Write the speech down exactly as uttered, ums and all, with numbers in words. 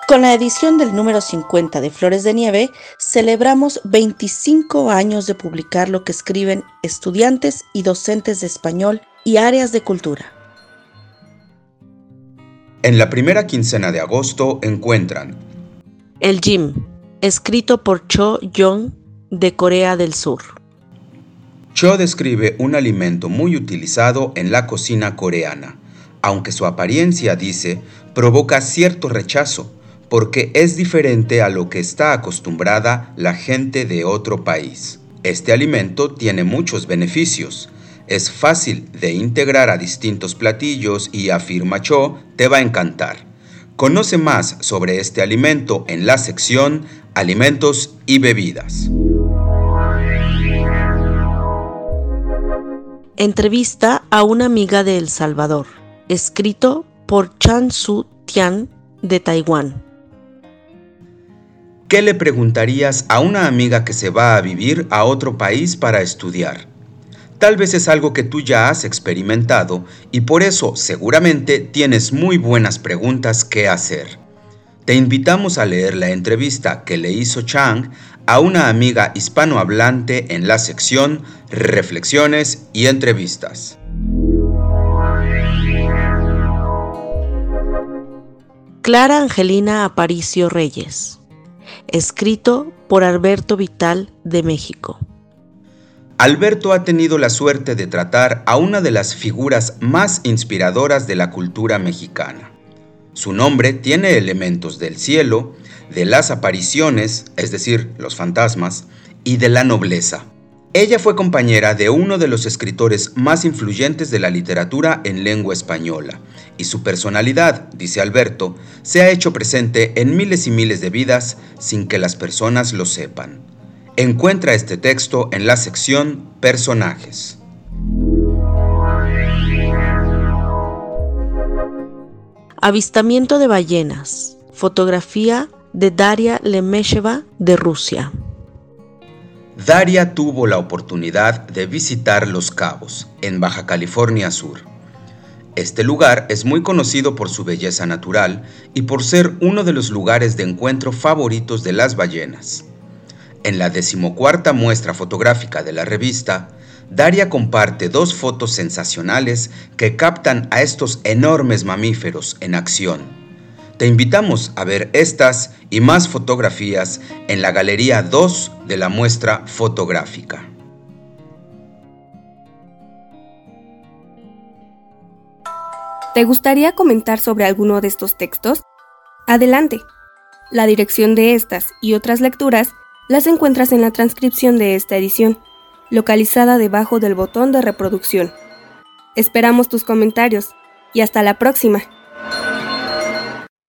Con la edición del número cincuenta de Flores de Nieve, celebramos veinticinco años de publicar lo que escriben estudiantes y docentes de español y áreas de cultura. En la primera quincena de agosto encuentran El Jim, escrito por Cho Young, de Corea del Sur. Cho describe un alimento muy utilizado en la cocina coreana, aunque su apariencia, dice, provoca cierto rechazo, porque es diferente a lo que está acostumbrada la gente de otro país. Este alimento tiene muchos beneficios. Es fácil de integrar a distintos platillos y, afirma Cho, te va a encantar. Conoce más sobre este alimento en la sección Alimentos y Bebidas. Entrevista a una amiga de El Salvador, escrito por Chan Su Tian, de Taiwán. ¿Qué le preguntarías a una amiga que se va a vivir a otro país para estudiar? Tal vez es algo que tú ya has experimentado y por eso seguramente tienes muy buenas preguntas que hacer. Te invitamos a leer la entrevista que le hizo Chang a una amiga hispanohablante en la sección Reflexiones y Entrevistas. Clara Angelina Aparicio Reyes, escrito por Alberto Vital, de México. Alberto ha tenido la suerte de tratar a una de las figuras más inspiradoras de la cultura mexicana. Su nombre tiene elementos del cielo, de las apariciones, es decir, los fantasmas, y de la nobleza. Ella fue compañera de uno de los escritores más influyentes de la literatura en lengua española, y su personalidad, dice Alberto, se ha hecho presente en miles y miles de vidas sin que las personas lo sepan. Encuentra este texto en la sección Personajes. Avistamiento de ballenas. Fotografía de Daria Lemesheva, de Rusia. Daria tuvo la oportunidad de visitar Los Cabos, en Baja California Sur. Este lugar es muy conocido por su belleza natural y por ser uno de los lugares de encuentro favoritos de las ballenas. En la decimocuarta muestra fotográfica de la revista, Daria comparte dos fotos sensacionales que captan a estos enormes mamíferos en acción. Te invitamos a ver estas y más fotografías en la Galería dos de la muestra fotográfica. ¿Te gustaría comentar sobre alguno de estos textos? Adelante. La dirección de estas y otras lecturas las encuentras en la transcripción de esta edición, localizada debajo del botón de reproducción. Esperamos tus comentarios y hasta la próxima.